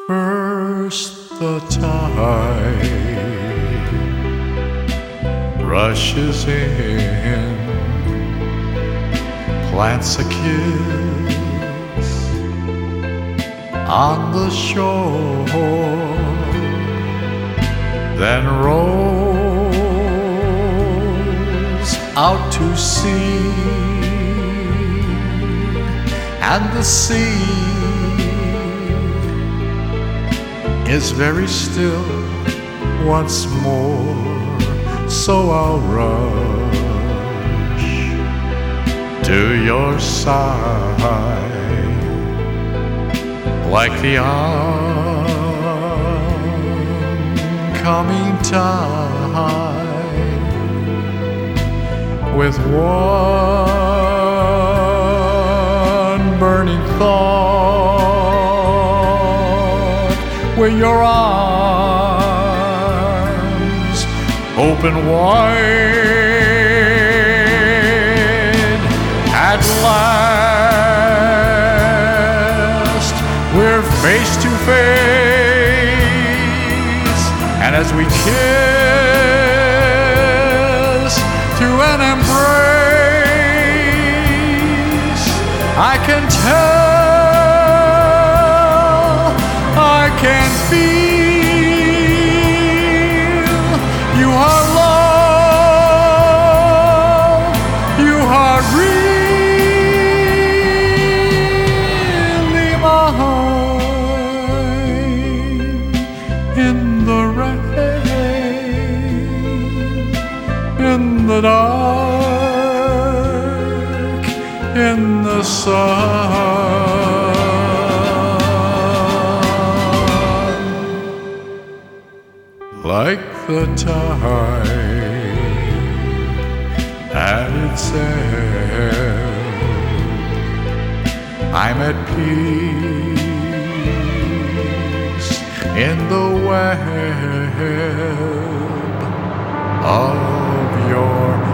First the tide rushes in, plants a kiss on the shore, then rolls out to sea, and the sea is very still once more. So I'll rush to your side like the oncoming tide, with one burning thought, with your arms open wide. At last we're face to face, and as we kiss through an embrace, I can tell, I can feel you are love, you are really mine. In the rain, in the dark, in the sun, like the tide at its ebb, I'm at peace in the web of your